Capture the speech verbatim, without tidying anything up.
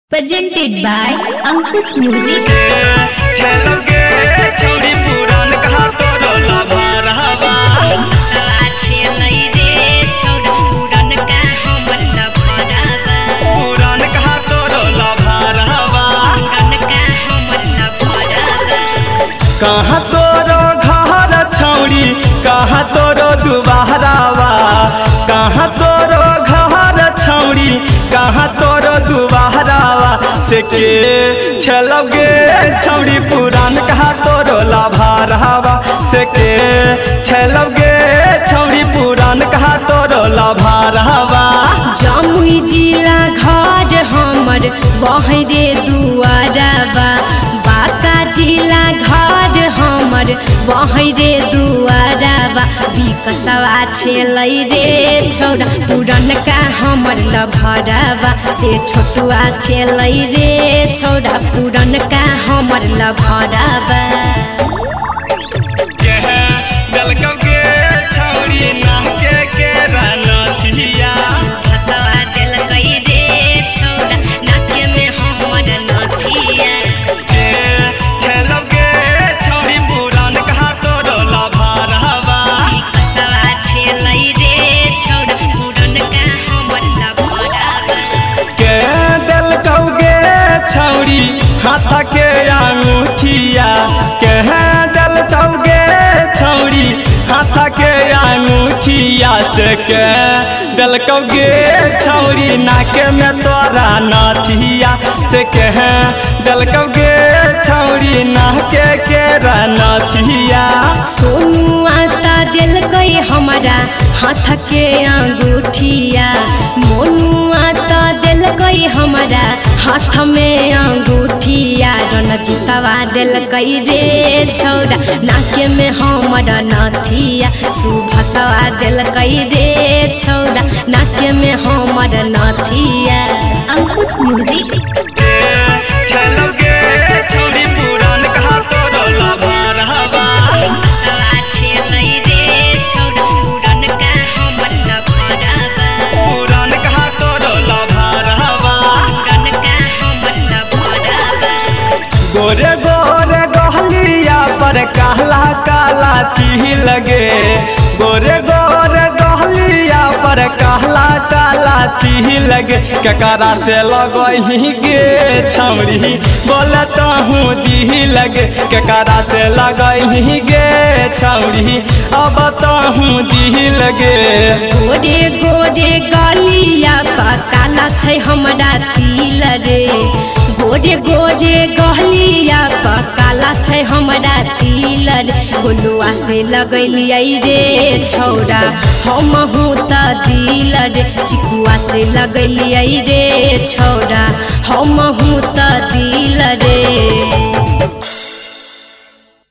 Presented by Ankush Music. छलगे छौड़ी पुरान कहा तोरो लभा रहबा छे लई रे छौड़ा पुरान का हमर लभराबा पुरान कहा तोरो लभा रहबा पुरान का हमर लभराबा कहाँ तोरो घर छौड़ी कहाँ तोरो दुबारावा कहाँ तोरो घर छौड़ी कहाँ तोरो दुबारावा से के छलगे छौड़ी पुरान कहा तोरो लभा रहबा से के छलगे छौड़ी पुरान कहा तोरो लभा रहबा जमुई जिला घर हमर बहरे दुआरबा बांका जिला घर हमर बहरे दुआरबा विकसवा छेलै रे छौड़ा पुरान का हमर लभराबा से छोटुआ छेलै रे छौड़ा पुरान का हमर लभराबा गलकगे छौड़ी नाम के के रनथिया हसवा दिल कई रे छौड़ा नाके में हमर नथिया के छलगे छौड़ी पुरान कहा तोरो लभा रहबा कसवा छेलै रे छौड़ा पुरान का हमर लभराबा के दलकगे छौड़ी हाथ के अंगूठिया के दलकगे छौड़ी हाथ के अंगूठिया से के दलकगे छौड़ी नाके में तोरा नथिया से के दलकगे छौड़ी नाके के नथिया सोनुआ ता दिल कई हमारा हाथ के अंगूठिया मोनुआ ता दिल कई हमारा हाथ में अंगूठिया रणजीतवा दिल कई रे छौड़ा नाके में हमारा नथिया सुभसवा दिल कई रे छौड़ा नाके में हमारा नथिया Ankush Music. छलगे छौड़ी पुरान कहा तोरो लभा रहबा कसवा छेलै रे छौड़ा पुरान का हमर लभराबा पुरान कहा तोरो लभा रहबा पुरान का हमर लभराबा गोरे गोरे गहलिया पर काला काला तिल लगे गोरे गोरे गहलिया पर काला काला तिल लगे ककरा से लगही गे छौड़ी बोलत हूँ दी लगे ककरा से लगही गे छौड़ी अब हूँ दी लगे गोरे गोरे गलिया पा काला छै हमरा तिल रे गोरे गोरे गलिया पा काला छै हमरा तिल रे गोलुआ से लगैलियै रे छौड़ा हम हूँ त दिल रे चिकुआ से लगैलियै रे छौड़ा हम हूँ त दिल रे